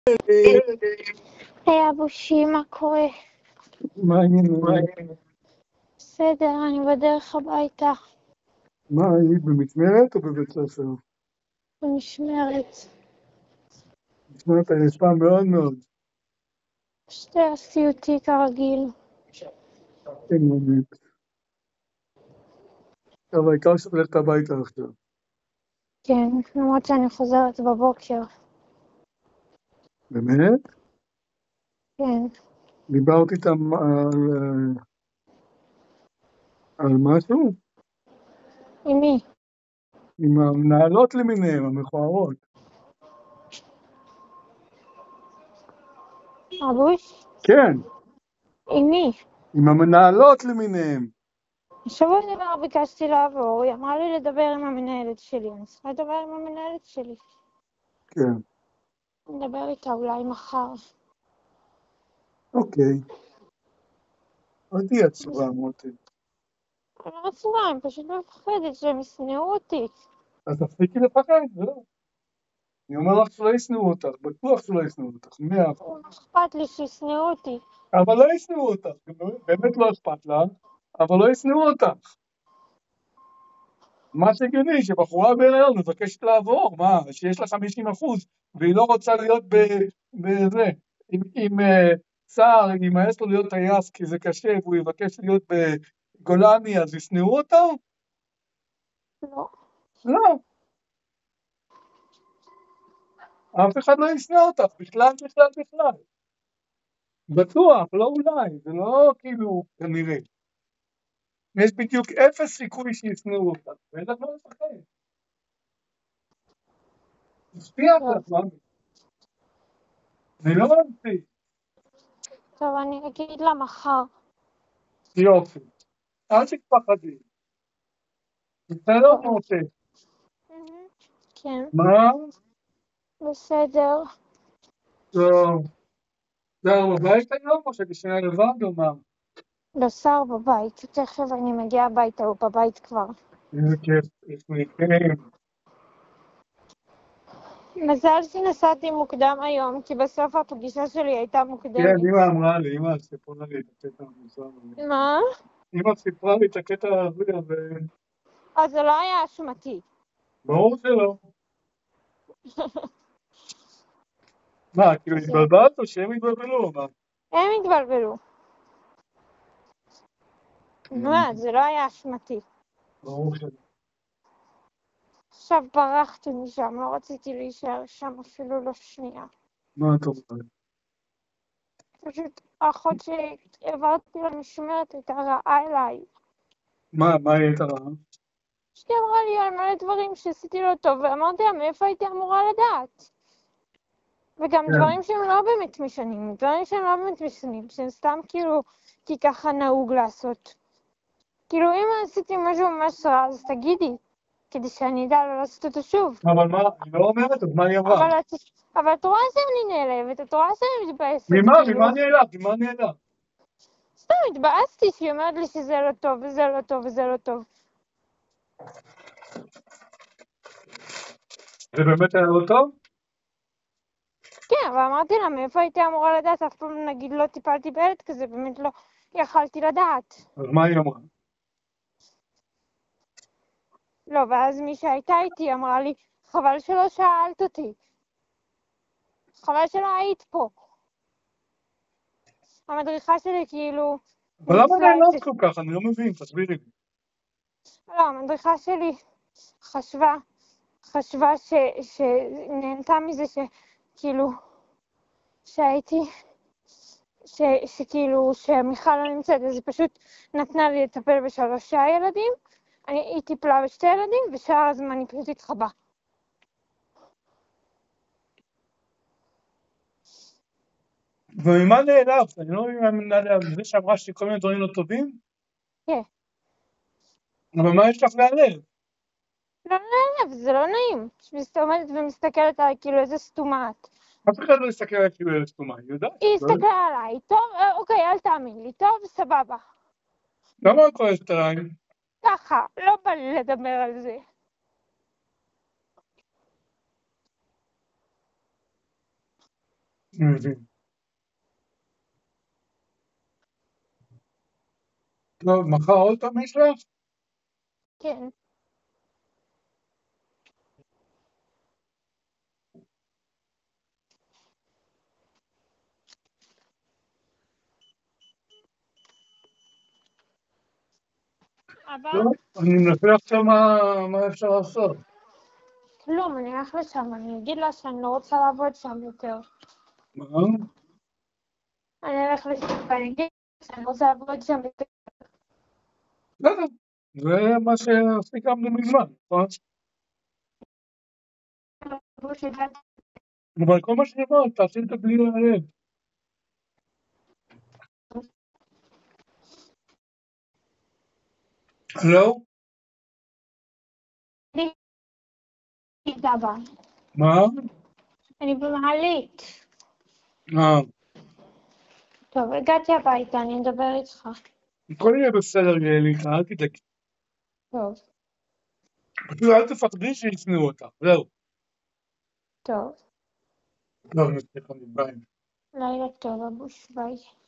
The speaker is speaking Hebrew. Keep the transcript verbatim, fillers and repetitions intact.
היי אבושי, מה קורה? מה העניינים? בסדר, אני בדרך הביתה, מה, היית במשמרת או בבית ספר? במשמרת. משמרת היפה מאוד מאוד. פשוט היה סיוטי כרגיל. כן, באמת. אבל העיקר שאת הולכת הביתה עכשיו. כן, למרות שאני חוזרת בבוקר. באמת? כן, דיברת איתם על, אה, על משהו? עם מי? עם המנהלות למיניהם, המכוערות. אבוש? כן, עם מי? עם המנהלות למיניהם. השבוע דבר ביקשתי לעבור, היא אמרה לי לדבר עם המנהלת שלי, אני צריכה לדבר עם המנהלת שלי. כן, נדבר איתה אולי מחר. אוקיי. אל תהיי עצובה, מוטי. אני לא עצובה, אני פשוט מפחדת שהם ישנאו אותי. אז תפסיקי לפחד, זהו. אני אומר לך שלא ישנאו אותך, בטוח שלא ישנאו אותך, מאה אחוז. לא אכפת לי שישנאו אותי. אבל לא ישנאו אותך, באמת לא אכפת לך, אבל לא ישנאו אותך. מה שהגיוני שבחורה בהיריון מבקשת לעבור, מה, שיש לה חמישים אחוז והיא לא רוצה להיות בזה, עם, עם uh, שר, היא מעז לו להיות טייס כי זה קשה והוא יבקש להיות בגולני, אז ישנאו אותו? לא. לא. אף אחד לא ישנא אותך, בכלל בכלל בכלל. בטוח, לא אולי, זה לא כאילו כנראה. יש בדיוק אפס סיכוי שישנאו אותך, ואין לך לא לפחד. תשפיע טוב, לך, מה? אני לא ממציא. טוב, אני אגיד לה מחר. יופי. אל תפחדי. בסדר, טוב. מוטי? כן, מה? בסדר. טוב. זהו, בבית היום או שתשנה לבד או מה? לא, שר בבית, תכף אני מגיעה הביתה, הוא בבית כבר. איזה כיף, יש לי כן. מזל שנסעתי מוקדם היום, כי בסוף הפגישה שלי הייתה כן, מוקדמת. אמא אמרה לי, אמא סיפרה לי את הקטע המוזר הזה. מה? אמא סיפרה לי את הקטע הזה, ו... אז זה לא היה אשמתי. ברור שלא. מה, כאילו התבלבלת או שהם התבלבלו? מה? הם התבלבלו. מה, זה לא היה אשמתי. ברור שלא. עכשיו ברחתי משם, לא רציתי להישאר שם אפילו לא שנייה. מה אתה אומר? פשוט האחות שהעברתי למשמרת הייתה רעה אליי. מה, מה היא הייתה רעה? פשוט היא אמרה לי על מלא דברים שעשיתי לא טוב, ואמרתי לה מאיפה הייתי אמורה לדעת. וגם כן. דברים שהם לא באמת משנים, דברים שהם לא באמת משנים, שהם סתם כאילו, כי ככה נהוג לעשות. כאילו אם עשיתי משהו ממש רע, אז תגידי, כדי שאני אדע לא לעשות אותו שוב. אבל מה, היא לא אומרת, אז מה היא אמרה? אבל את, אבל את רואה שאני נעלבת, את רואה שאני מתבאסת. ממה, כאילו, ממה נעלב? ממה נעלב? סתם התבאסתי שהיא אומרת לי שזה לא טוב, וזה לא טוב, וזה לא טוב. זה באמת היה לא טוב? כן, אבל אמרתי לה, מאיפה הייתי אמורה לדעת? אף פעם נגיד לא טיפלתי בילד כזה, באמת לא יכלתי לדעת. אז מה היא אמרה? לא, ואז מי שהייתה איתי אמרה לי, חבל שלא שאלת אותי. חבל שלא היית פה. המדריכה שלי כאילו... אבל למה ניצלה את נעלבת זה. כל כך? אני לא מבין, תסבירי לי. לא, המדריכה שלי חשבה, חשבה ש... שנהנתה מזה שכאילו, שהייתי, ש... שכאילו, שמיכל לא נמצאת, אז היא פשוט נתנה לי לטפל בשלושה ילדים, אני, היא טיפלה בשתי ילדים, ושאר הזמן היא פשוט התחבא. וממה נעלבת? אני לא מבין מה נעלבת. זה שאמרה שלי כל מיני דברים לא טובים? כן. אבל מה יש לך להעלב? לא נעלב, זה לא נעים. שמסתומדת ומסתכלת עליי כאילו איזה סתומה את. אף אחד לא יסתכל עליי כאילו ילד סתומה, היא יודעת? היא הסתכלה עליי, טוב, אוקיי, אל תאמין לי, טוב, סבבה. למה את כועסת עליי? ככה, לא בא לי לדבר על זה. אני מבין. טוב, מחר עוד פעם יש לך? כן. אבל טוב, אני מנסה לחשוב מה, מה אפשר לעשות. כלום, אני אלך לשם, אני אגיד לה שאני לא רוצה לעבוד שם יותר. מה? אני אלך לשם ואני אגיד לה שאני לא רוצה לעבוד שם יותר. בסדר, זה מה שסיכמנו מזמן, נכון? אבל כל מה שאמרת, תעשי את זה בלי להיעלב. הלו? מה? אני במעלית. אה, טוב, הגעתי הביתה, אני אדבר איתך. הכל יהיה בסדר, גליקה, אל תדאגי. טוב, אפילו אל תפחדי שישנאו אותך, זהו. טוב. טוב, נצליח, ביי. לילה טוב, אבוש, ביי.